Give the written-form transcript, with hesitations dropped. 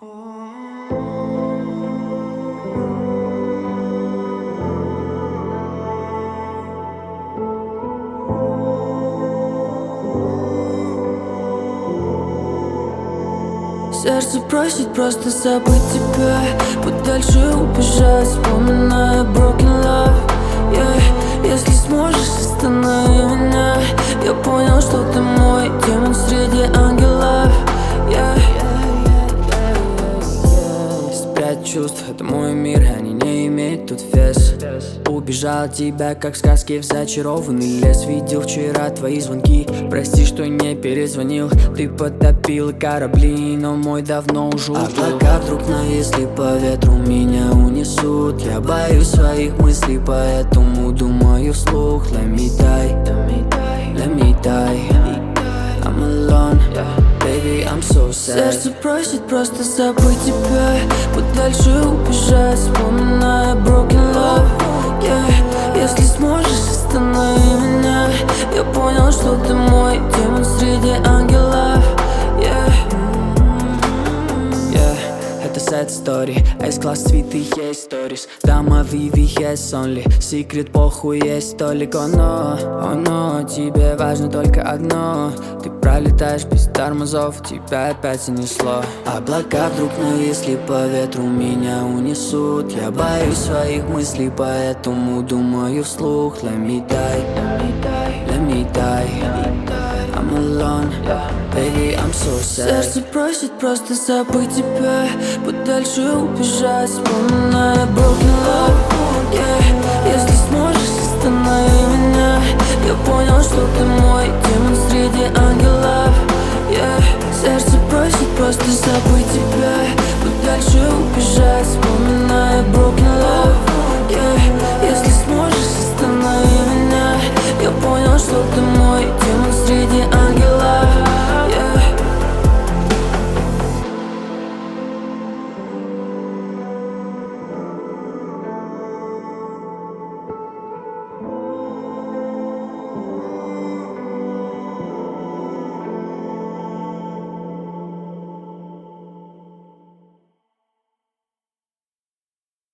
Сердце просит просто забыть тебя, подальше убежать, вспоминая broken love, yeah. Если сможешь, останови меня. Я понял, что ты мой демон среди ангелов, yeah. Спрячь чувств, это мой мир, они не имеют тут вес. Убежал от тебя, как в сказке в зачарованный лес. Видел вчера твои звонки, прости, что не перезвонил. Ты потопила корабли, но мой давно уже уплыл. Облака вдруг нависли, по ветру меня унесут. Я боюсь своих мыслей, поэтому думаю вслух. Let me die, let me die, I'm alone, baby, I'm so sad. Сердце просит просто забыть тебя, подальше убежать, вспоминая broken love, yeah. Если сможешь, останови меня. Я понял, что ты мой демон среди ангелов, yeah. Это sad story, а из класс цветы есть stories. Дама Vivi has only, секрет похуй есть только оно. Oh no, тебе важно только одно. Ты пролетаешь без тормозов, тебя опять занесло. Облака вдруг нависли, по ветру меня унесут. Я боюсь своих мыслей, поэтому думаю вслух. Let me die, let me die, I'm alone, baby, I'm so sad. Сердце просит просто забыть тебя, подальше убежать, вспоминая broken love, yeah. Если сможешь, останови меня. Я понял, что ты мой демон среди ангелов, yeah. Сердце просит просто забыть тебя, подальше убежать, вспоминая broken love, yeah. Если сможешь, останови меня. Я понял, что ты мой демон среди ангелов.